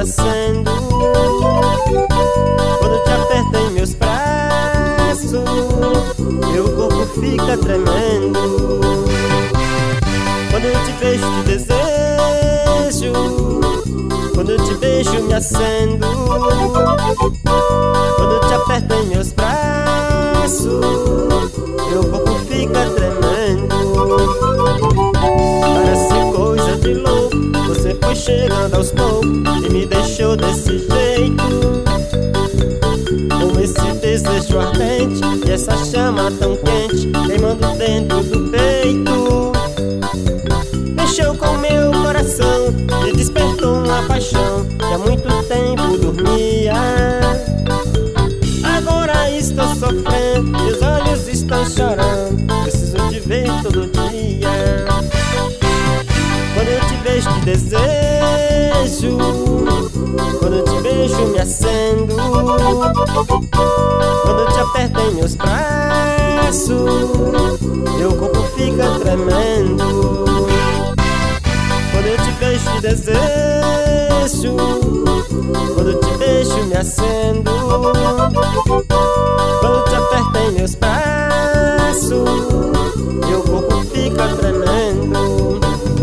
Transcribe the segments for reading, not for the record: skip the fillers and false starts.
acendo, quando te aperto em meus braços, meu corpo fica tremendo. Quando eu te beijo te desejo, quando eu te beijo me acendo, quando eu te aperto em meus braços, meu corpo fica tremendo. Parece coisa de louco, você foi chegando aos poucos e me deixou desse jeito, com esse desejo ardente e essa chama tão quente queimando dentro do peito. Mexeu com meu coração e despertou uma paixão que há muito tempo dormia. Agora estou sofrendo, meus olhos estão chorando, preciso te ver todo dia. Quando eu te beijo te desejo, quando eu te beijo me acendo, quando eu te aperto em meus braços, meu corpo fica tremendo. Quando eu te beijo te desejo, quando eu te beijo me acendo, quando eu te aperto em meus braços, meu corpo fica tremendo.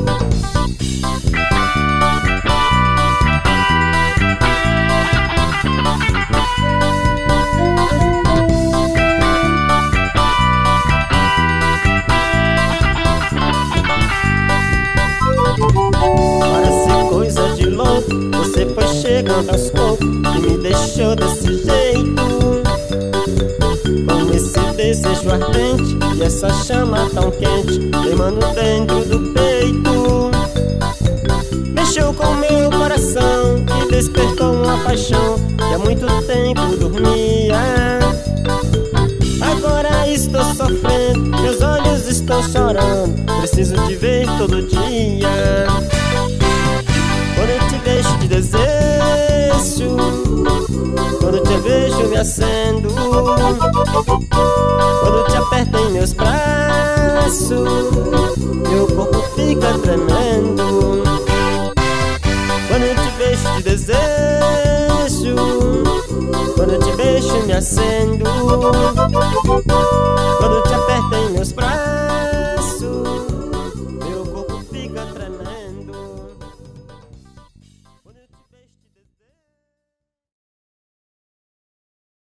Parece coisa de louco, você foi chegando aos poucos e me deixou desse jeito, com esse desejo ardente e essa chama tão quente queimando dentro do peito. Mexeu com meu coração e despertou uma paixão que há muito tempo dormia. Agora estou sofrendo, meus olhos estão chorando, preciso te ver todo dia. Quando eu te beijo te desejo, quando eu te beijo me acendo, quando eu te aperto em meus braços, meu corpo fica tremendo. Quando eu te beijo te desejo, quando eu te beijo me acendo, quando eu te aperto em meus braços,